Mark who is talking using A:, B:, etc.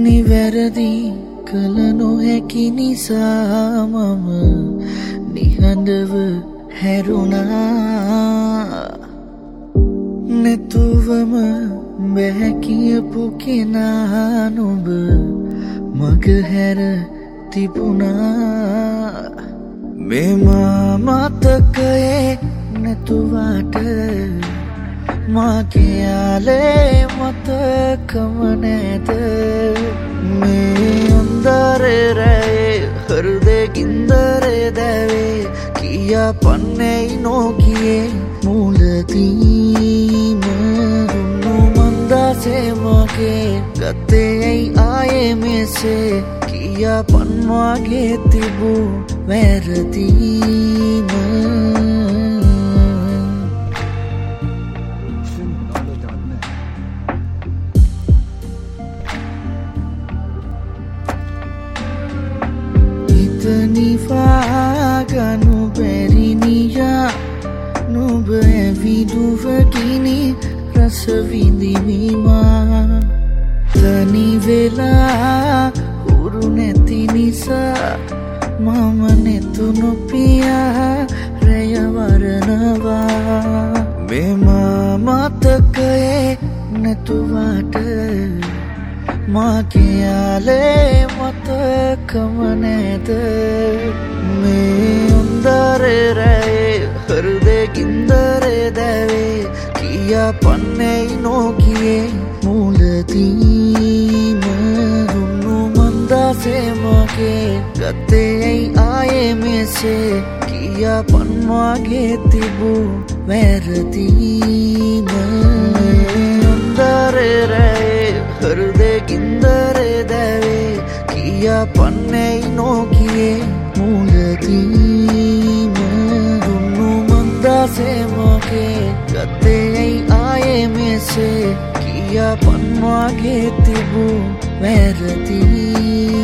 A: නිවැරදි කළ නොහැකි නිසා මම නිහඬව හැරුණා. නැතුවම බැහැ කියපු කෙනා නුඹ මග හැර තිබුණා. මෙම මතකයේ නැතුවට මාගේ යාලේ මතකම නැත. මේ අන්දරේ රැයේ හෘදේ ගින්දරේ දැවේ කියා පන්නේ නොගියේ මුලදීම. දුන්නු මන්දාසේ මගේ ගතේ ඇයි ආයේ මෙසේ කියා පන්වාගේ තිබූ වැරදීම. නිවාගනු බැරිනියා නුඹ ඇවිදුවගිනි රසවිඳිමීමා. තනි වෙලා හුරු නැති නිසා මම නැතුණු පියා රැයවරනවා. මෙම මතකයේ නැතුවට මාගේ යාලේ මතකම නැත. මේ අන්දරේ රැයේ හෘදේ ගින්දරේ දැවේ කියා පන්නේ නොගියේ මුලදීම. දුන්නු මන්දාසේ මගේ ගතේ ඇයි ආයේ මෙසේ කියා පන්වාගේ තිබූ වැරදීම. අන්දරේ රැයේ හෘදේ ගින්දරේ දැවේ කියා පන්නේ නොගියේ මුලදීම. දුන්නු මන්දාසේ මගේ ගතේ ඇයි ආයේ මෙසේ කියා පන්වාගේ තිබූ වැරදීම.